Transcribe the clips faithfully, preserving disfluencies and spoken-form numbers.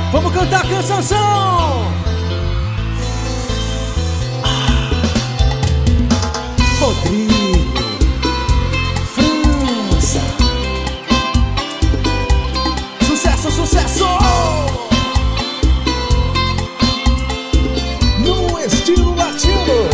Vamos cantar a canção. Rodrigo, França. Sucesso, sucesso. No estilo latino.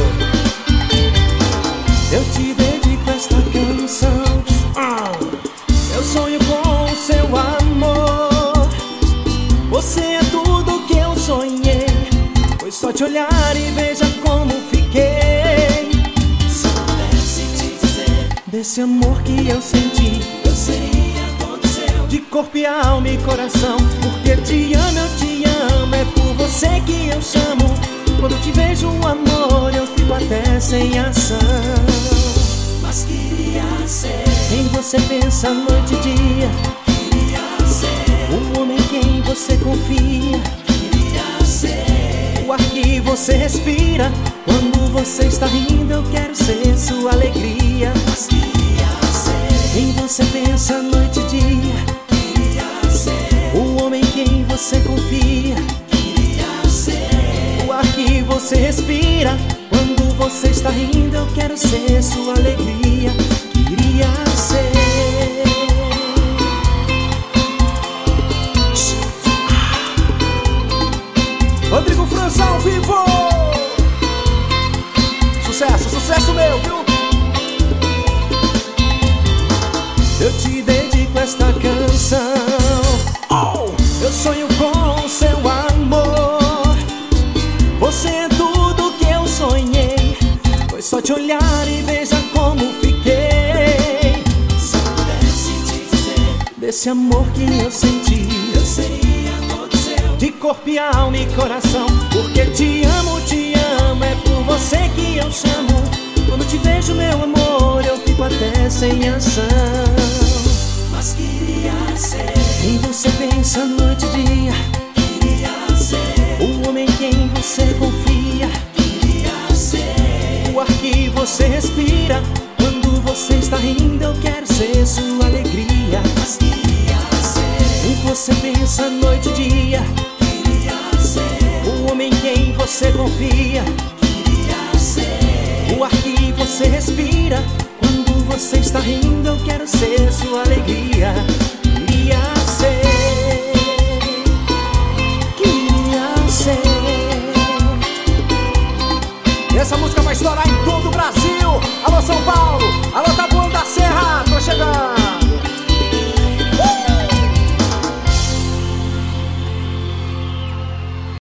Eu te dedico esta canção. ah. Eu sonho com o seu amor. Você é tudo que eu sonhei. Foi só te olhar e veja como fiquei. Se eu pudesse te dizer desse amor que eu senti, eu seria todo seu, de corpo e alma e coração. Porque te amo, eu te amo, é por você que eu chamo. Quando te vejo, amor, eu fico até sem ação. mas queria ser Quem você pensa noite e dia, Queria ser o homem em quem você confia, Queria ser o ar que você respira. Quando você está rindo, eu quero ser sua alegria. mas queria ser Quem você pensa noite e dia, Queria ser o homem em quem você confia, Queria ser o ar que você respira. Quando você está rindo, eu quero ser sua alegria. Queria ser. Rodrigo França ao vivo. Sucesso, sucesso meu, viu? Eu te dedico esta canção. Oh! Eu sonho com o seu amor. Você é tudo que eu sonhei. Foi só te olhar e veja como fiquei. Se eu pudesse te dizer Desse amor que eu senti, eu seria todo seu, de corpo e alma e coração. Porque te amo, te amo, é por você que eu chamo. Quando te vejo, meu amor, eu fico até sem ação. mas queria ser Quem você pensa noite e dia, Queria ser o homem em quem você confia, Queria ser o ar que você respira. Quando você está rindo, eu quero ser sua alegria. mas queria ser Quem você pensa noite e dia, Queria ser o homem em quem você confia, Queria ser o ar que você respira. Quando você está rindo, eu quero ser sua alegria. Queria